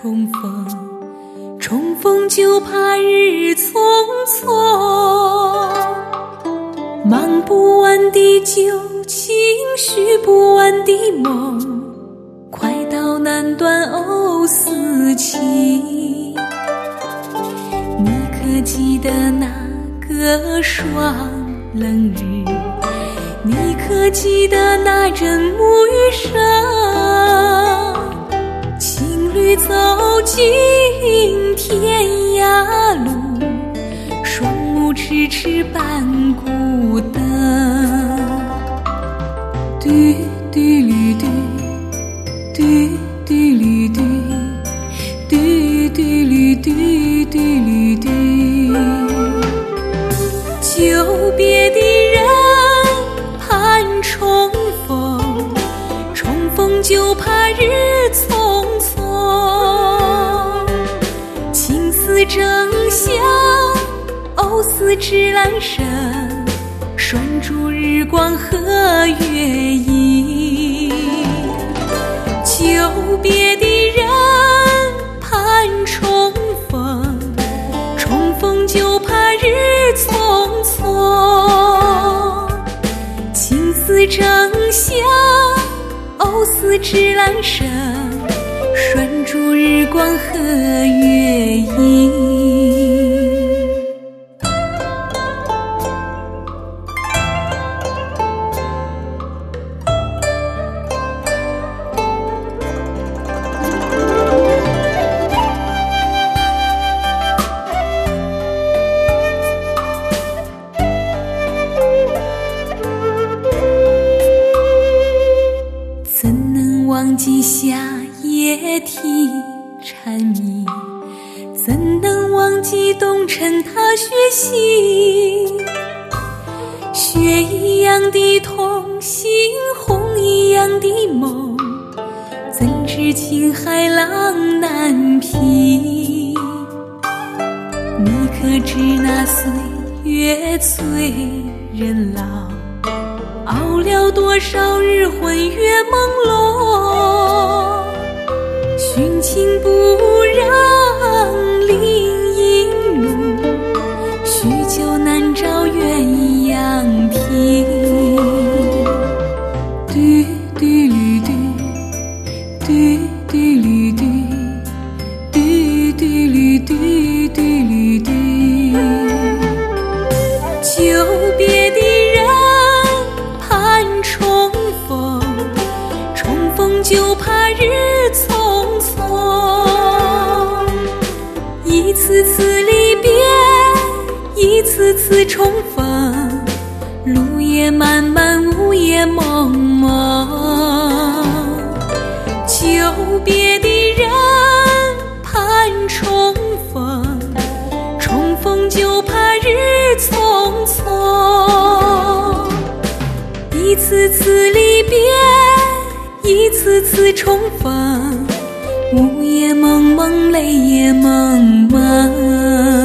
重逢，重逢就怕日匆匆。忙不完的旧情，续不完的梦，快刀难断藕丝情。你可记得那个霜冷日？你可记得那阵沐雨声？情侣走进天涯路，双目痴痴伴孤灯。嘟嘟噜嘟，嘟嘟噜嘟，嘟嘟噜嘟嘟噜嘟。久别的人盼重逢，重逢就怕日匆匆。情丝正香，藕丝织兰生，拴住日光和月影。久别的人盼重逢，重逢就怕日匆匆。情丝正香，藕丝织兰生，拴住日光和月影。怎能忘记夏夜啼蝉鸣？怎能忘记冬晨踏雪行？雪一样的痛，心红一样的梦，怎知情海浪难平？你可知那岁月催人老，熬了多少日魂月朦胧？寻情不让林荫路，许久难找鸳鸯亭。嘟嘟噜嘟，嘟嘟噜嘟，嘟嘟噜嘟嘟噜嘟。久别的人盼重逢，重逢就怕日匆匆。一次次离别，一次次重逢，路也漫漫，雾也蒙蒙。久别的人盼重逢，重逢就怕日匆匆。一次次离别，一次次重逢，雾也蒙蒙，泪也蒙蒙。